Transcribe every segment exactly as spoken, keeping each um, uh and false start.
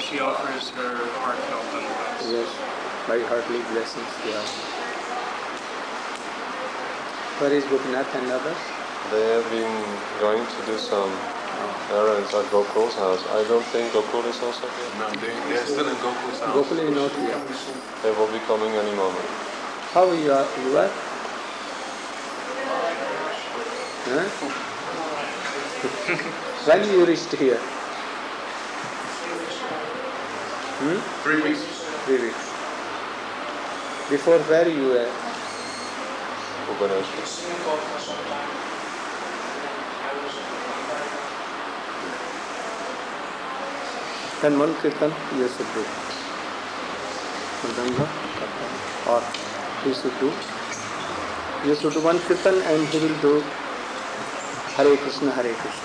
she offers her heartfelt thanks. Yes, by heartly blessings. Yeah. Where is Gopinath and others? They have been going to do some oh. errands at Gokul's house. I don't think Gokul is also here. No, they, they're still in Gokul's house. Gokul is not here. They will be coming any moment. How you are? You are? Huh? When you reached here? Hmm? Three weeks. Three weeks. Before where you were? Bhubaneswar. Then one kirtan you should do. Madanga or he should do. You should do one kirtan and he will do Hare Krishna, Hare Krishna.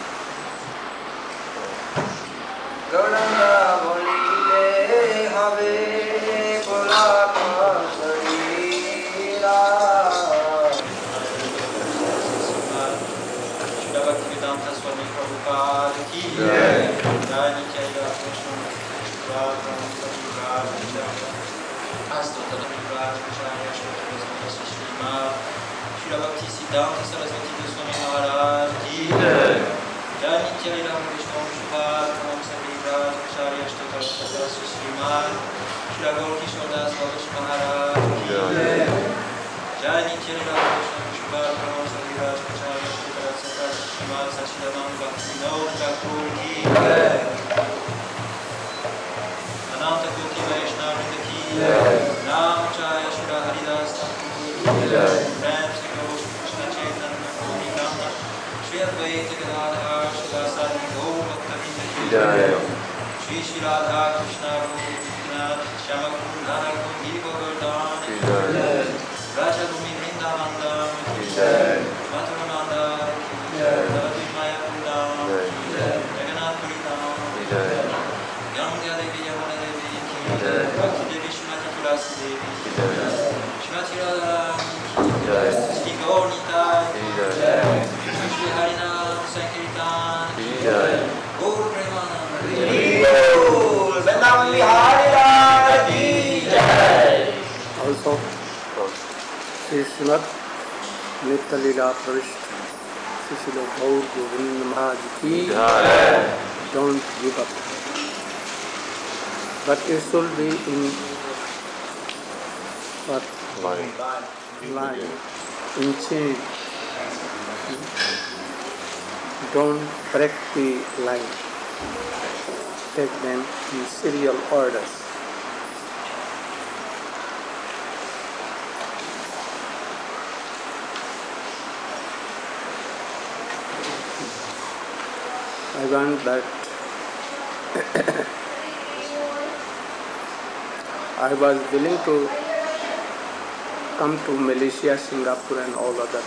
Gauranga bolile habe polaka sarira Shri Bhaktivedanta Swami Prabhupada ki jai Jai Nityaya Krishna Radha Radha Astota Radha Acharya Shri Shri Bhakti Siddhanta Saraswati Goswami Maharaj ki jai Jai Nityaya Krishna Shubha Raj Acharya Shri Sriman Shri Gaur Kishore Das Bhagavan Maharaj ki jai Jai Nityaya Krishna Shubha Raj Acharya Shri Sriman Sachidananda Bhakti Vinod Thakur ki jai Ananta Koti Vaishnava Vrinda ki jai Namachaya Shri Haridas Thakur ki jai Ram Shri Gaur Krishna Chaitanya Gaur Nityananda Shri Advaita Gadadhar Shri Dasari Gaur Bhakta ki jai Shri Shri Radha Krishna Rupinath Shyama Kundara Kundi Govardhan ki jai Raja Gumi Vrindavandam ki jai Mathura Mandar ki jai Radha Maya Kundam ki jai Jagannath Puridam ki jai Ganga Devi Yamuna Devi ki jai Bhakti Devi Shrimati Tulasi Devi ki jai Shrimati Radharani ki jai Shri Gaur Nitai ki jai Shri Harinam Sankirtan ki jai Gaur Premanand Also, Sri Srimad Nitya Leela Pravishta Sri Srila Gaur Govind Maharaj ki don't give up. But it should be in what? Line. Line. In chain. Don't break the line. Take them in serial orders. I want that I was willing to come to Malaysia, Singapore and all other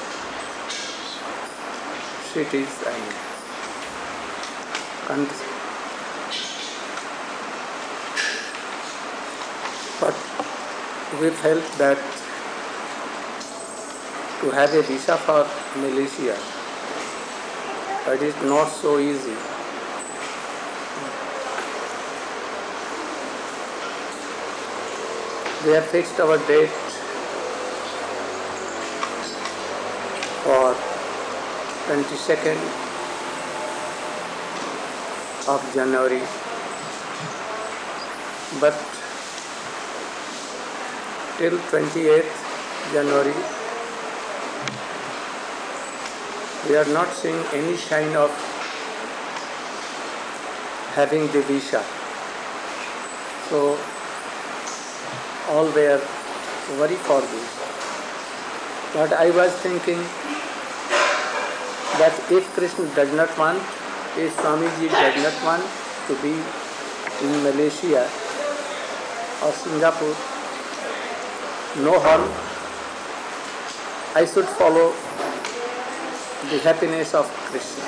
cities and countries. But we felt that to have a visa for Malaysia, that is not so easy. We have fixed our date for twenty-second of January, but till twenty-eighth January we are not seeing any sign of having the visa. So all were worried for this. But I was thinking that if Krishna does not want, if Swamiji does not want to be in Malaysia or Singapore, no harm. I should follow the happiness of Krishna.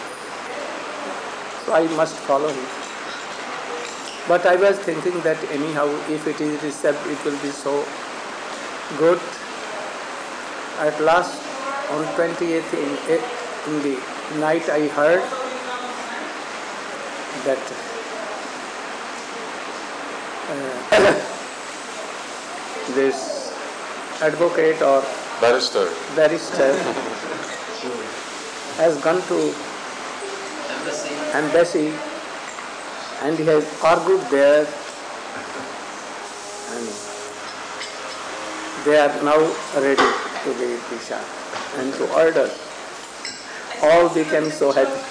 So I must follow him. But I was thinking that anyhow, if it is received, it will be so good. At last, on twenty-eighth in, in the night, I heard that uh, this advocate or Barrister. barrister has gone to embassy and he has argued there, and they are now ready to give Disha and to order. All became so happy.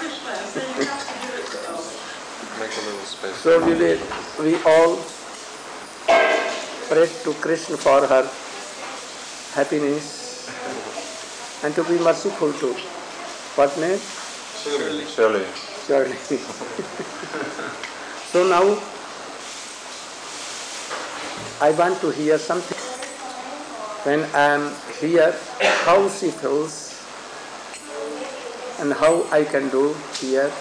Make a little space. So we will, we all pray to Krishna for her happiness and to be merciful to what name? Surely. Surely. Surely. So now I want to hear something. When I am here, how she feels and how I can do here.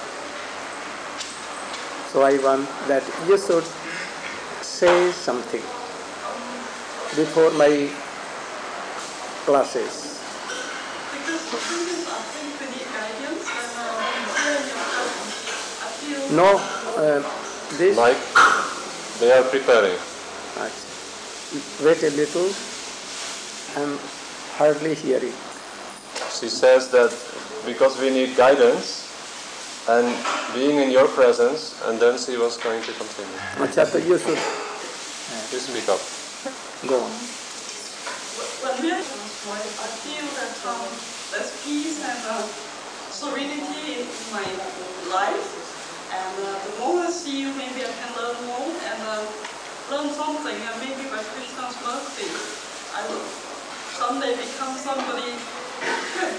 So I want that you should say something before my classes. Because the thing is, I think we need guidance when uh, here in your presence. I feel No, uh, this. Mike, they are preparing. Wait a little. I'm hardly hearing. She says that because we need guidance and being in your presence, and then she was going to continue. Acha, so you should Please speak up. go on. when we are I feel that um, there's peace and uh, serenity in my life. And uh, the more I see you, maybe I can learn more and uh, learn something. And maybe by Krishna's mercy, I will someday become somebody good.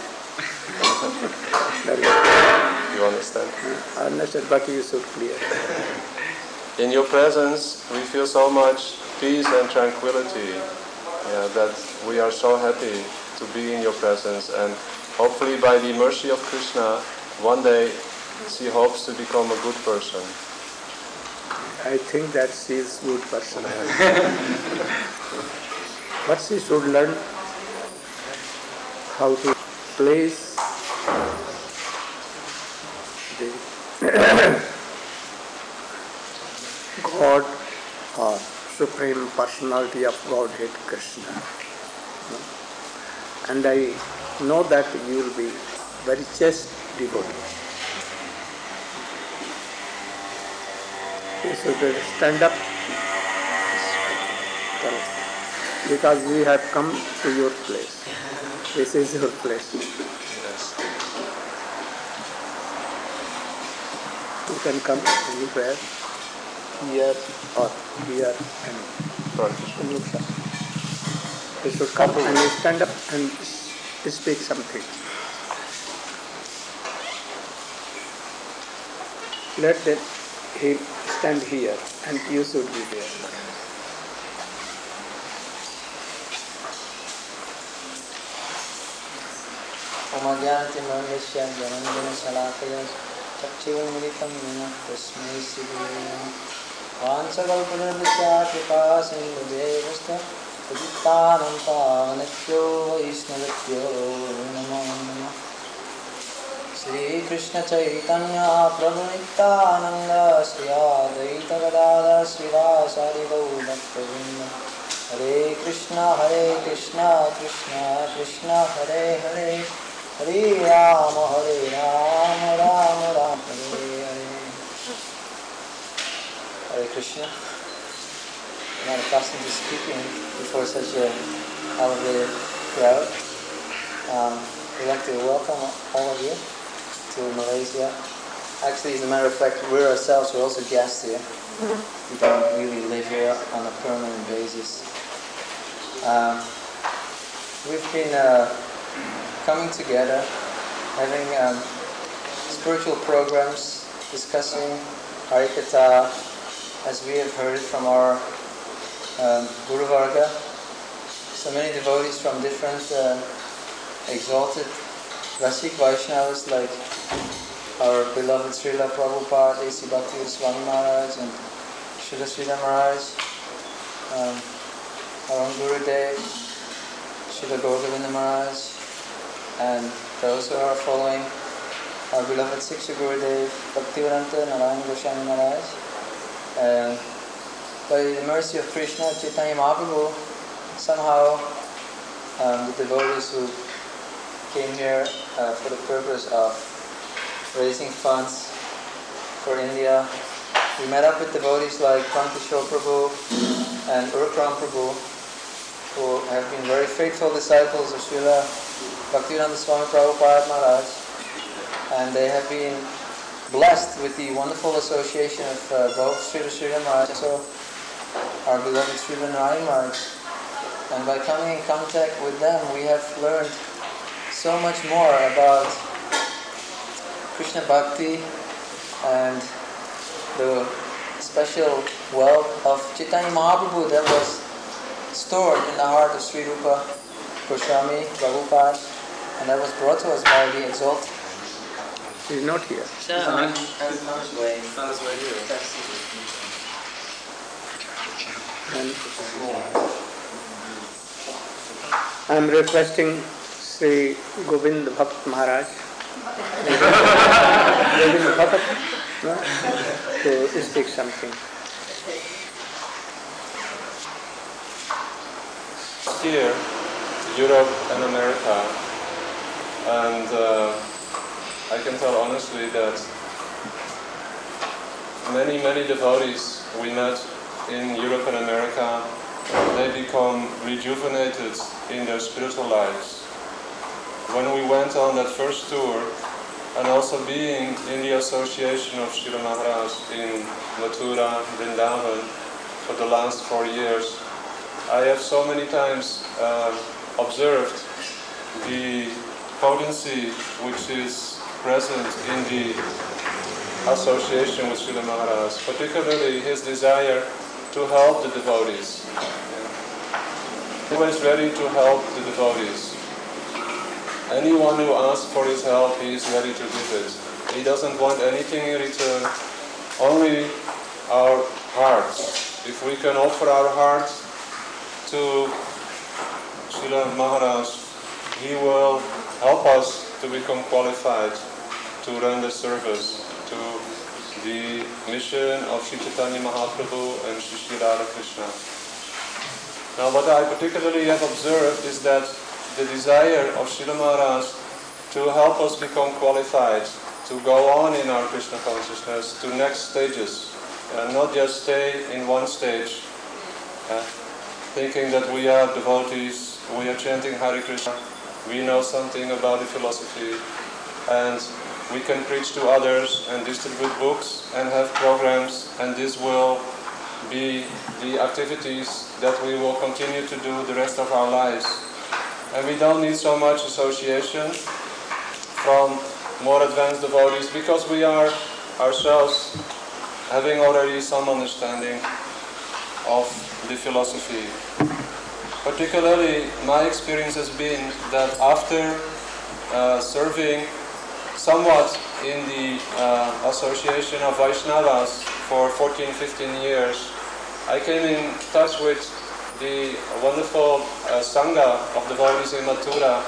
Very good. You understand? I understand, but you should clear. In your presence, we feel so much peace and tranquility. Yeah, that we are so happy to be in your presence, and hopefully by the mercy of Krishna, one day she hopes to become a good person. I think that she is good person. But she should learn how to place the God or Supreme Personality of Godhead Krishna. And I know that you will be very chaste devotee. You should stand up because we have come to your place. This is your place. Yes. You can come anywhere, here or here and Front. you should come and stand up and speak something. Let them, he stand here and you should be there. Omagyantimandasya Janandana Salakaya Chakchivanmuritam Nina Tasmai Siddhaya Vansakalpanadasya Kripa Sindhudevasta Padittanam Pavanakyo Vaishnavakyo Namo Namo Shri Krishna Chaitanya Prabhu Nityananda Shri Advaita Gadadhara Srivasari Gaurabhaktavrinda Hare Krishna Hare Krishna Krishna Krishna Hare Hare Hare Rama Hare Rama Rama Rama Hare Hare Hare Krishna. I'm not accustomed to speaking before such a elevated crowd. Um, we'd like to welcome all of you to Malaysia. Actually, as a matter of fact, we're ourselves, we're also guests here. We don't really live here on a permanent basis. Um, we've been uh, coming together, having um, spiritual programs, discussing Harikatha as we have heard it from our um, Guru Varga. So many devotees from different uh, exalted Rasik Vaishnavas like our beloved Srila Prabhupada, A C Bhakti Swami Maharaj and Srila Sridhar Maharaj, um, our own Gurudev, Srila Gauravinda Maharaj, and those who are following our beloved Siksha Gurudev, Bhaktivedanta Narayan Goswami Maharaj, and by the mercy of Krishna, Chaitanya Mahaprabhu, somehow um, the devotees who came here uh, for the purpose of raising funds for India, we met up with devotees like Pankishore Prabhu and Urkram Prabhu, who have been very faithful disciples of Srila Bhaktivedanta Swami Prabhupada Maharaj, and they have been blessed with the wonderful association of uh, both Srila Srila Maharaj, also our beloved Srila Narayan Maharaj. And by coming in contact with them, we have learned so much more about Krishna Bhakti and the special wealth of Chaitanya Mahaprabhu that was stored in the heart of Sri Rupa Goswami Prabhupada, and that was brought to us by the exalted. He's not here. No, I'm on his way. Not his way here. And I'm requesting Sri Govind Bhakt Maharaj, Govind Bhakt, no, to speak something. Here, Europe and America, and uh, I can tell honestly that many, many devotees we met in Europe and America, they become rejuvenated in their spiritual lives. When we went on that first tour, and also being in the association of Srila Maharaj in Mathura, Vrindavan, for the last four years, I have so many times uh, observed the potency which is present in the association with Srila Maharaj, particularly his desire to help the devotees. Yeah. Always ready to help the devotees. Anyone who asks for his help, he is ready to give it. He doesn't want anything in return, only our hearts. If we can offer our hearts to Srila Maharaj, he will help us to become qualified to render service to the mission of Sri Chaitanya Mahaprabhu and Sri Sri Radha Krishna. Now what I particularly have observed is that the desire of Srila Maharaj to help us become qualified to go on in our Krishna consciousness to next stages, and not just stay in one stage, uh, thinking that we are devotees, we are chanting Hare Krishna, we know something about the philosophy, and we can preach to others and distribute books and have programs, and this will be the activities that we will continue to do the rest of our lives. And we don't need so much association from more advanced devotees, because we are ourselves having already some understanding of the philosophy. Particularly, my experience has been that after uh, serving somewhat in the uh, association of Vaishnavas for fourteen, fifteen years, I came in touch with the wonderful uh, Sangha of devotees in Mathura.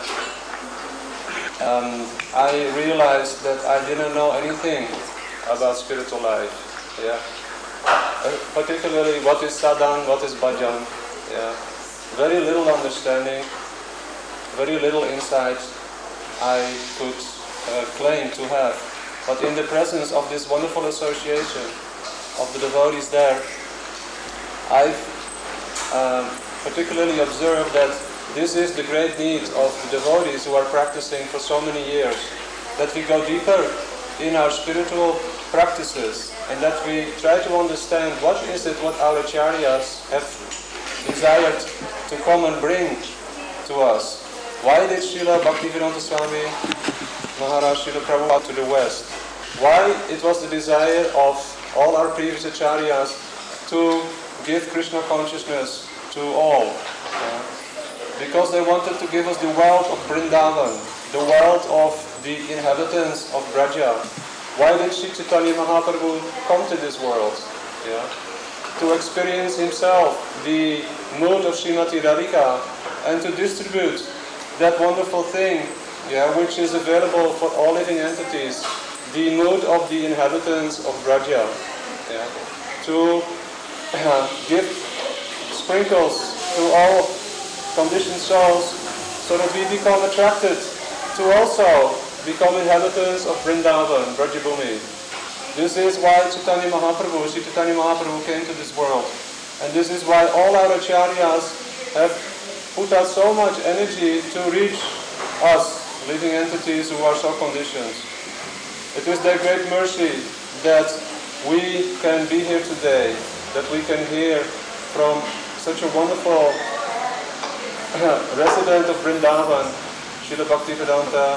Um, I realized that I didn't know anything about spiritual life. Yeah. Uh, particularly, what is sadhan, what is bhajan. Yeah. Very little understanding, very little insight I could uh, claim to have. But in the presence of this wonderful association of the devotees there, I've um, particularly observed that this is the great need of the devotees who are practicing for so many years, that we go deeper in our spiritual practices and that we try to understand what is it what our acharyas have desired to come and bring to us. Why did Srila Bhaktivedanta Swami Maharaj Srila Prabhupada to the West? Why it was the desire of all our previous acharyas to give Krishna consciousness to all? Uh, because they wanted to give us the wealth of Vrindavan, the wealth of the inhabitants of Braja. Why did Sri Chaitanya Mahaprabhu come to this world? Yeah. To experience himself the mood of Srimati Radhika and to distribute that wonderful thing, yeah, which is available for all living entities, the mood of the inhabitants of Braja. Yeah. To give sprinkles to all conditioned souls so that we become attracted to also become inhabitants of Vrindavan, Brajabhumi. This is why Chaitanya Mahaprabhu, Sri Chaitanya Mahaprabhu came to this world. And this is why all our acharyas have put out so much energy to reach us, living entities who are so conditioned. It is their great mercy that we can be here today, that we can hear from such a wonderful resident of Vrindavan, Srila Bhaktivedanta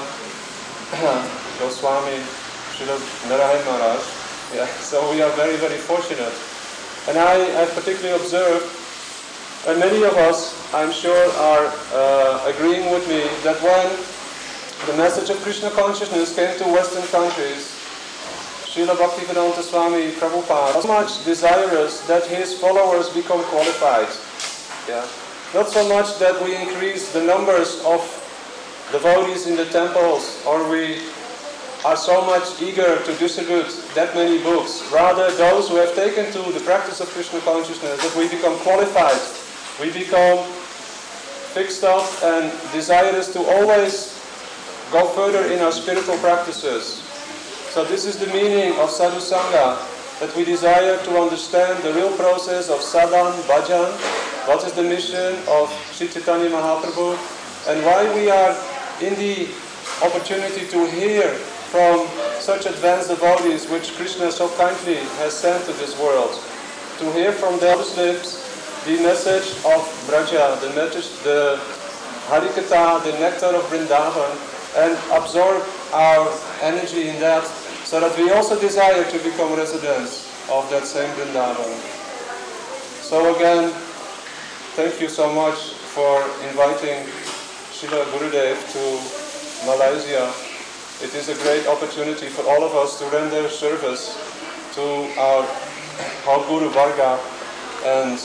Goswami, Srila Narayan Maharaj. Yeah, so we are very, very fortunate. And I have particularly observed, and many of us, I'm sure, are uh, agreeing with me, that when the message of Krishna consciousness came to Western countries, Srila Bhaktivedanta Swami Prabhupada was so much desirous that his followers become qualified. Yeah. Not so much that we increase the numbers of devotees in the temples, or we are so much eager to distribute that many books. Rather, those who have taken to the practice of Krishna consciousness, that we become qualified, we become fixed up and desirous to always go further in our spiritual practices. So this is the meaning of Sadhu Sangha, that we desire to understand the real process of sadhan, bhajan, what is the mission of Sri Chaitanya Mahaprabhu, and why we are in the opportunity to hear from such advanced devotees which Krishna so kindly has sent to this world. To hear from their lips the message of Braja, the message, the Harikatha, the nectar of Vrindavan, and absorb our energy in that, so that we also desire to become residents of that same Vrindavan. So again, thank you so much for inviting Srila Gurudev to Malaysia. It is a great opportunity for all of us to render service to our, our Guru Varga, and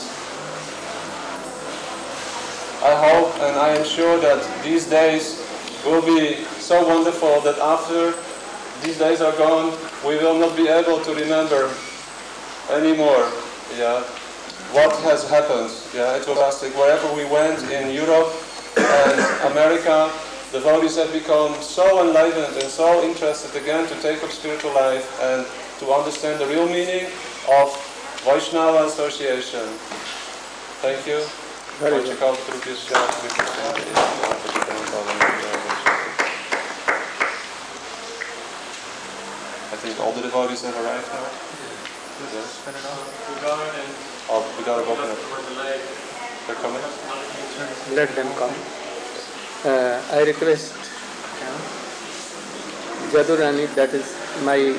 I hope and I am sure that these days will be so wonderful that after these days are gone, we will not be able to remember anymore, yeah, what has happened. Yeah, it was fantastic. Wherever we went in Europe and America, the devotees have become so enlightened and so interested again to take up spiritual life and to understand the real meaning of Vaishnava association. Thank you. Very good. I think all the devotees have arrived now. Yes. Oh, we gotta open it. They're coming. Let them come. Uh, I request Jadurani, that is my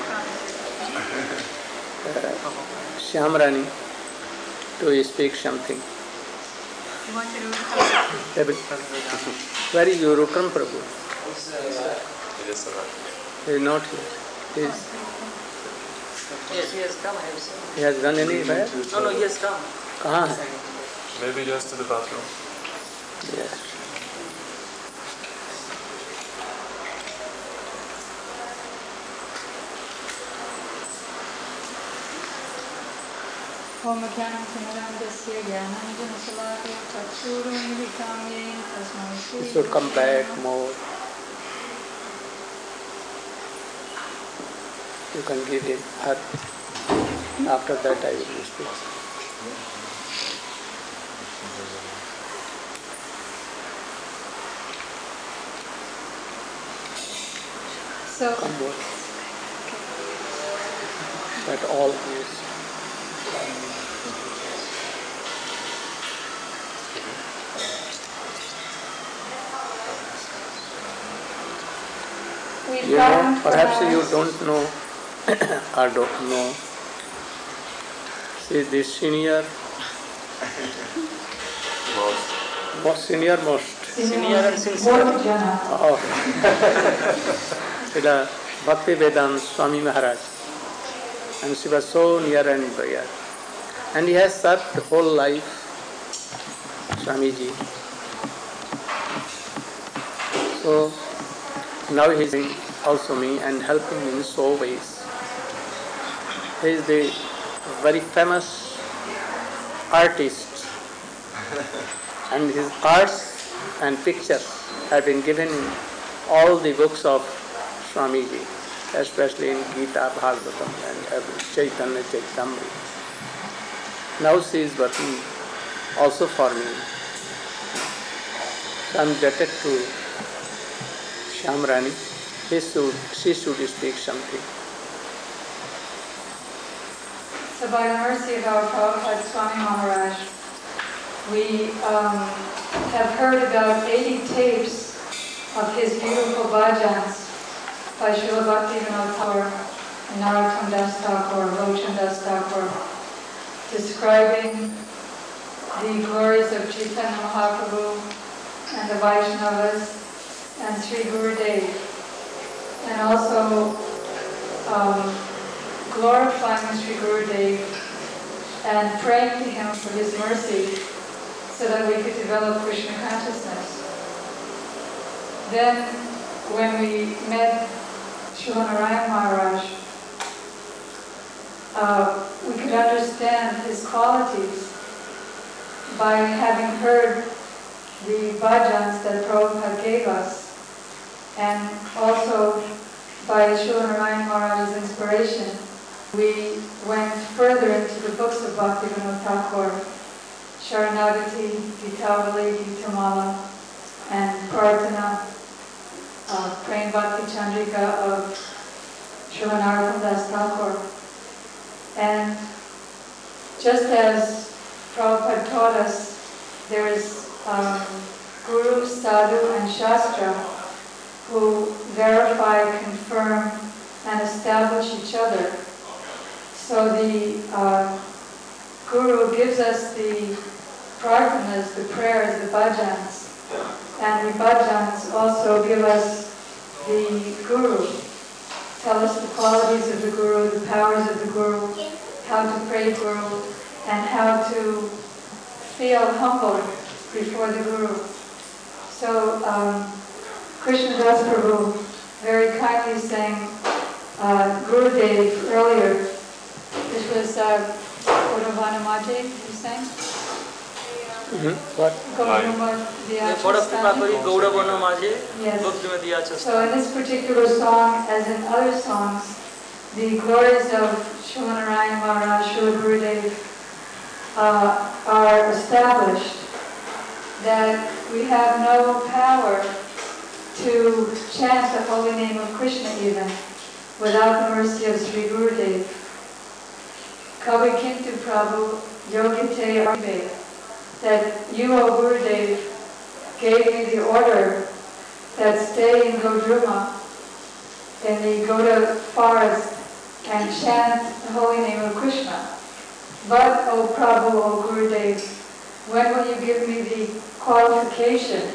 uh, Shyamrani, to speak something. You want to do Where is your Rukram Prabhu? Yes, sir. He is not here. He, is, Yes, he has come, I have seen. he has gone anywhere? No, no, he has come. Kahan hai? Maybe just to the bathroom. Yes. Om Jnanam Timirandasya Jnanam Salakaya Chakshurum Yena Tasmai. He should come back more. You can give him her. After that I will speak. So, Come more. That all is. we You know, found perhaps uh, you don't know or don't know. She is the senior, most senior most Senior and sincere. of Srila Bhaktivedanta Swami Maharaj. And she was so near and dear. And he has served the whole life, Swamiji. So now he is also me and helping me in so ways. He is the very famous artist, and his arts and pictures have been given in all the books of Swamiji, especially in Gita, Bhagavatam, and Chaitanya Chaitamrita. Now she is working also for me. So I am indebted to Shyamrani. He should, she should speak something. So by the mercy of our Prabhupada Swami Maharaj, we um, have heard about eighty tapes of his beautiful bhajans by Srila Bhaktivinoda Thakur and Narottam Das Thakur, Lochan Das Thakur, describing the glories of Chaitanya Mahaprabhu and the Vaishnavas and Sri Gurudev, and also um, glorifying Sri Gurudev and praying to him for his mercy so that we could develop Krishna consciousness. Then, when we met Srila Narayan Maharaj, uh, we could understand his qualities by having heard the bhajans that Prabhupada gave us, and also by Srila Narayan Maharaj's inspiration. We went further into the books of Bhaktivinoda Thakur, Sharanagati, Ditavali, Gitamala, and Prarthana, uh, Prem Bhakti Chandrika of Srila Narottam Das Thakur. And just as Prabhupada taught us, there is um, Guru, Sadhu, and Shastra who verify, confirm, and establish each other. So the uh, Guru gives us the prarthanas, the prayers, the bhajans, and the bhajans also give us the Guru, tell us the qualities of the Guru, the powers of the Guru, how to pray Guru, and how to feel humble before the Guru. So um, Krishna Das Prabhu very kindly sang uh, Gurudev earlier. This was uh, Gauravanamaji, you sang? Mm-hmm. What? Yes. So in this particular song, as in other songs, the glories of Srila Narayan Maharaj, Srila Gurudev uh, are established, that we have no power to chant the holy name of Krishna even without the mercy of Sri Gurudev. Kavi Kintu Prabhu Yogite Arve, that you, O Gurudev, gave me the order that stay in Godruma, in the Goda forest, and chant the holy name of Krishna. But, O Prabhu, O Gurudev, when will you give me the qualification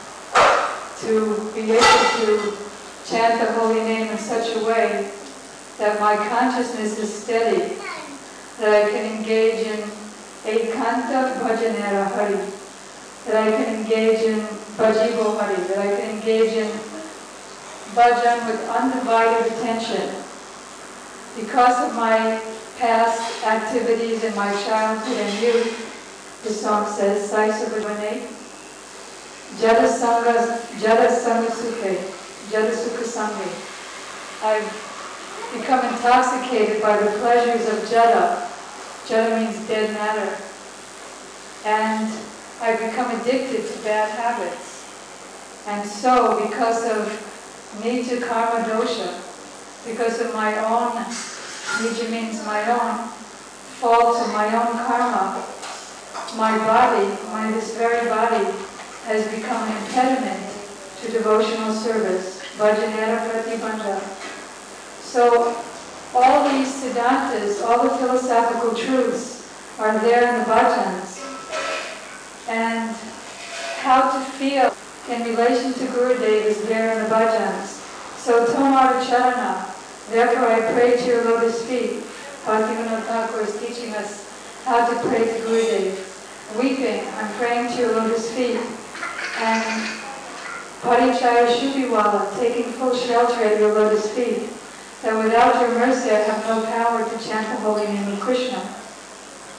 to be able to chant the holy name in such a way that my consciousness is steady, that I can engage in Ekanta Bhajanera Hari, that I can engage in Bhajibo Hari, that I can engage in bhajan with undivided attention. Because of my past activities in my childhood and youth, the song says, Sai Subhadvane, Jada Sangha, Jada Sangha Sukhe, Jada Sukha Sanghe. I've become intoxicated by the pleasures of Jada. Jada means dead matter. And I've become addicted to bad habits. And so, because of Nija Karma Dosha, because of my own, Nija means my own, faults of my own karma, my body, my this very body, has become an impediment to devotional service. Bhajanera Pratibandha. So, all these siddhantas, all the philosophical truths are there in the bhajans. And how to feel in relation to Gurudev is there in the bhajans. So Tomara Charana, therefore I pray to your lotus feet. Bhaktivinoda Thakur is teaching us how to pray to Gurudev. Weeping, I'm praying to your lotus feet. And Parichaya Shubiwala, taking full shelter at your lotus feet. That without your mercy I have no power to chant the holy name of Krishna.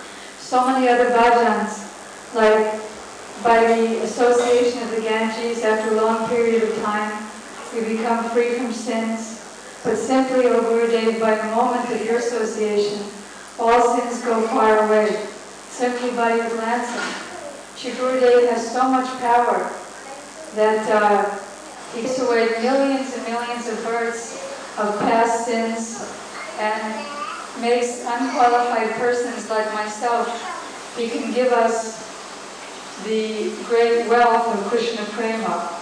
so many other bhajans, like by the association of the Ganges, after a long period of time, we become free from sins. But simply, O Gurudev, by the moment of your association, all sins go far away, simply by your glancing. Shri Gurudev has so much power that uh, he takes away millions and millions of births of past sins and makes unqualified persons like myself. He can give us the great wealth of Krishna Prema.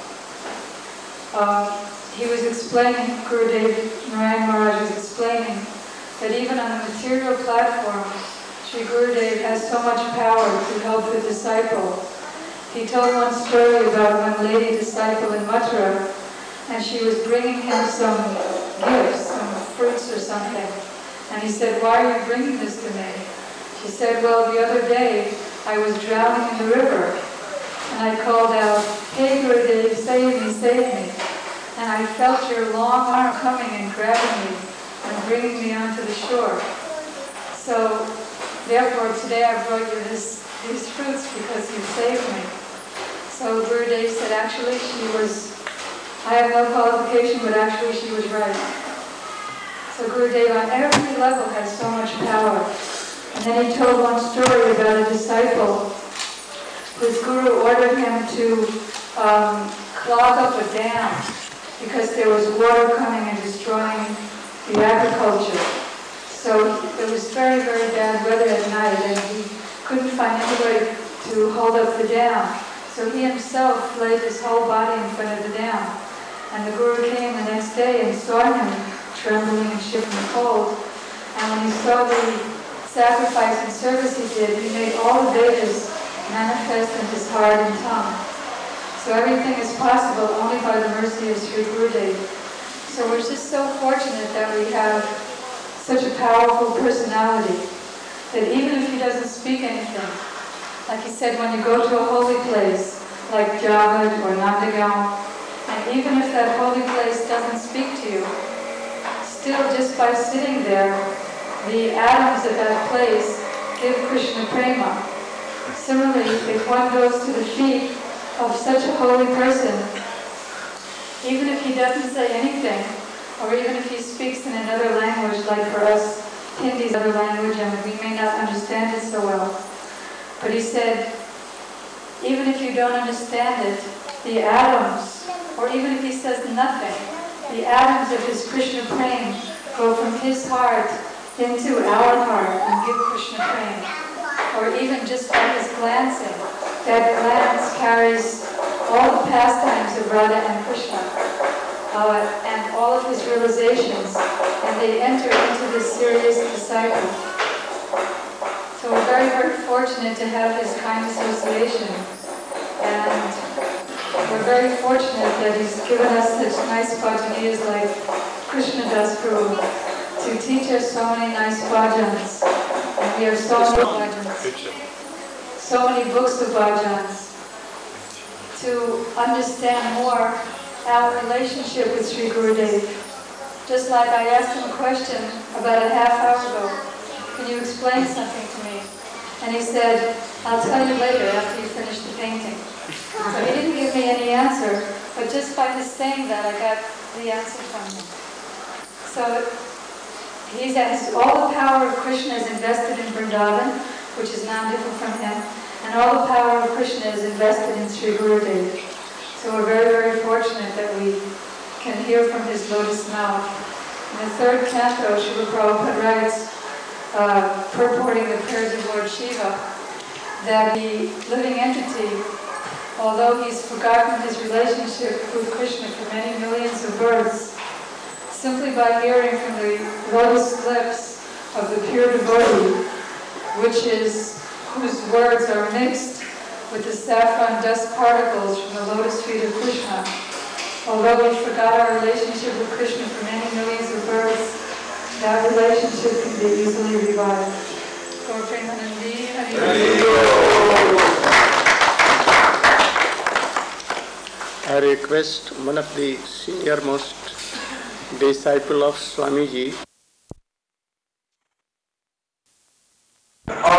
Uh, he was explaining, Gurudev Narayan Maharaj was explaining, that even on the material platform, Shri Gurudev has so much power to help the disciple. He told one story about one lady disciple in Mathura, and she was bringing him some gifts, some fruits or something. And he said, "Why are you bringing this to me?" She said, "Well, the other day I was drowning in the river, and I called out, 'Hey Gurudev, save me, save me.' And I felt your long arm coming and grabbing me and bringing me onto the shore. So, therefore, today I brought you this, these fruits because you saved me." So Gurudev said, actually, she was, I have no qualification, but actually she was right. So Gurudev on every level has so much power. And then he told one story about a disciple whose guru ordered him to um, clog up a dam because there was water coming and destroying the agriculture. So it was very, very bad weather at night, and he couldn't find any way to hold up the dam. So he himself laid his whole body in front of the dam. And the guru came the next day and saw him trembling and shivering cold. And when he saw the sacrifice and service he did, he made all the Vedas manifest in his heart and tongue. So everything is possible only by the mercy of Sri Gurudev. So we're just so fortunate that we have such a powerful personality that even if he doesn't speak anything, like he said, when you go to a holy place like Javad or Nandagaon, and even if that holy place doesn't speak to you, still just by sitting there, the atoms of that place give Krishna Prema. Similarly, if one goes to the feet of such a holy person, even if he doesn't say anything, or even if he speaks in another language, like for us, Hindi is another language and we may not understand it so well. But he said, even if you don't understand it, the atoms, or even if he says nothing, the atoms of his Krishna Prema go from his heart into our heart and give Krishna Prema. Or even just by his glancing, that glance carries all the pastimes of Radha and Krishna, uh, and all of his realizations, and they enter into this serious disciple. So we're very, very fortunate to have his kind association, and we're very fortunate that he's given us such nice bhajaniyas like Krishna Das Prabhu to teach us so many nice bhajans. And we have so many bhajans, so many books of bhajans, to understand more our relationship with Sri Gurudev. Just like I asked him a question about a half hour ago, can you explain something to me? And he said, I'll tell you later after you finish the painting. So he didn't give me any answer, but just by his saying that, I got the answer from him. So he has all the power of Krishna is invested in Vrindavan, which is now different from him, and all the power of Krishna is invested in Sri Gurudev. So we're very, very fortunate that we can hear from his lotus mouth. In the third canto, Srila Prabhupada writes, uh, purporting the prayers of Lord Shiva, that the living entity, although he's forgotten his relationship with Krishna for many millions of births, simply by hearing from the lotus lips of the pure devotee, which is whose words are mixed with the saffron dust particles from the lotus feet of Krishna, although we forgot our relationship with Krishna for many millions of births, that relationship can be easily revived. Gaur Premanandi, Hari I request one of the senior most disciple of Swamiji